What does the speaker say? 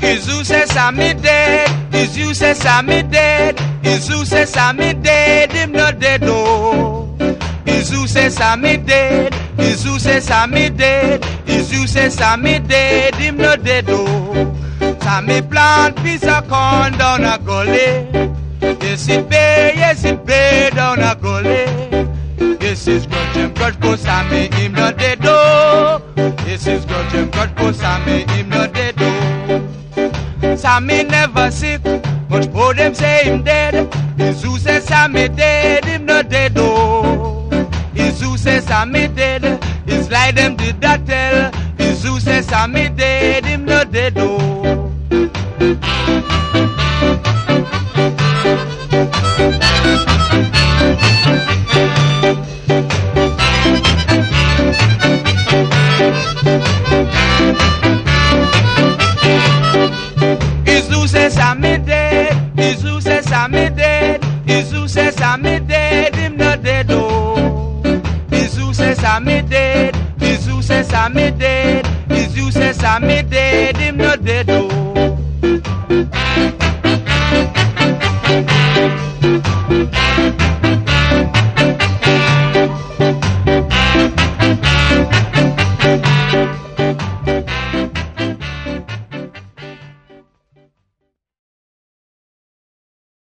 Is who says I'm dead? Is you says I'm dead? Is who says I'm dead? Him not dead no. Is who says I'm dead? Is who says I'm dead? Is you says I'm dead? Him not dead no. Sammy plant piece of corn down a gully. Yes it pay down a gully. Yes it's grudge for Sammy, him not dead no. Yes it's grudge for Sammy, him not dead no. Sammy never sick, but for them say him dead. Is who says Sammy dead, him not dead no. Is who says Sammy dead, it's like them did that tell. Is who says Sammy dead, him not dead no. Is who says I'm dead? Is who says I'm dead? Is who says I'm dead? Him not dead oh. Is who says I'm dead? Is who says I'm dead? Is who says I'm dead? Him not dead oh.